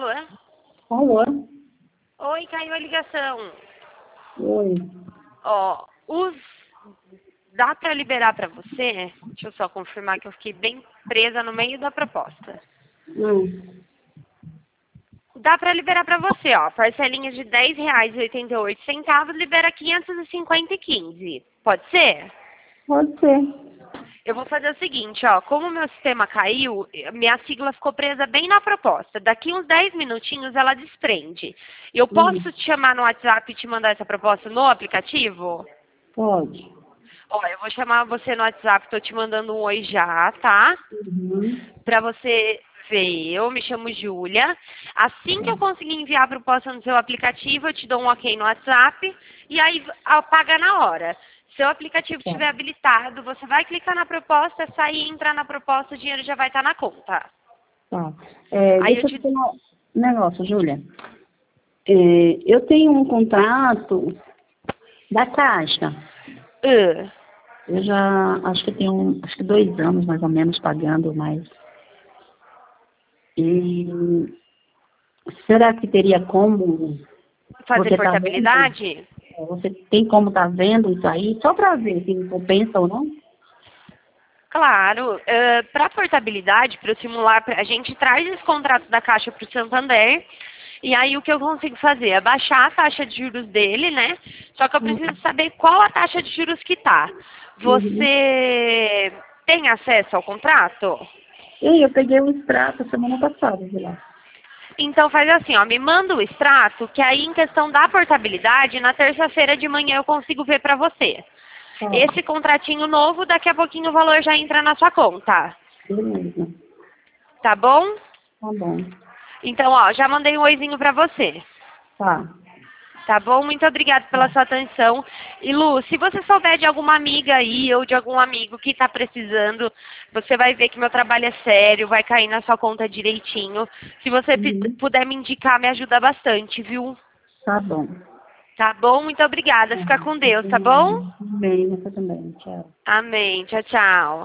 Alô? Alô? Oi, caiu a ligação. Oi. Ó, dá pra liberar pra você? Deixa eu só confirmar que eu fiquei bem presa no meio da proposta. Dá pra liberar pra você, ó. Parcelinha de R$10,88, libera 550,15. Pode ser? Pode ser. Eu vou fazer o seguinte, ó. Como o meu sistema caiu, minha sigla ficou presa bem na proposta. Daqui uns 10 minutinhos ela desprende. Eu posso te chamar no WhatsApp e te mandar essa proposta no aplicativo? Pode. Ó, eu vou chamar você no WhatsApp, tô te mandando um oi já, tá? Pra você ver, eu me chamo Júlia. Assim que eu conseguir enviar a proposta no seu aplicativo, eu te dou um ok no WhatsApp e aí paga na hora. Seu aplicativo estiver habilitado, você vai clicar na proposta, sair, entrar na proposta, o dinheiro já vai estar na conta. Tá. Aí Deixa eu te falar um negócio, Júlia. Eu tenho um contrato da Caixa. Eu já acho que tenho acho que 2 anos mais ou menos pagando, mas. E será que teria como Fazer você tá vendo? portabilidade? Você tem como tá vendo isso aí? Só para ver se compensa ou não? Claro, para portabilidade, para simular, a gente traz esse contrato da Caixa para o Santander, e aí o que eu consigo fazer é baixar a taxa de juros dele, né? Só que eu preciso saber qual a taxa de juros que tá. Você tem acesso ao contrato? Eu peguei o extrato semana passada de lá. Então faz assim, ó, me manda o extrato, que aí em questão da portabilidade, na terça-feira de manhã eu consigo ver para você. Tá. Esse contratinho novo, daqui a pouquinho o valor já entra na sua conta. Beleza. Tá bom? Tá bom. Então, ó, já mandei um oizinho pra você. Tá. Tá bom? Muito obrigada pela sua atenção. E Lu, se você souber de alguma amiga aí ou de algum amigo que tá precisando, você vai ver que meu trabalho é sério, vai cair na sua conta direitinho. Se você puder me indicar, me ajuda bastante, viu? Tá bom. Tá bom? Muito obrigada. Fica com Deus, tá bom? Bem, você também. Tchau. Amém. Tchau, tchau.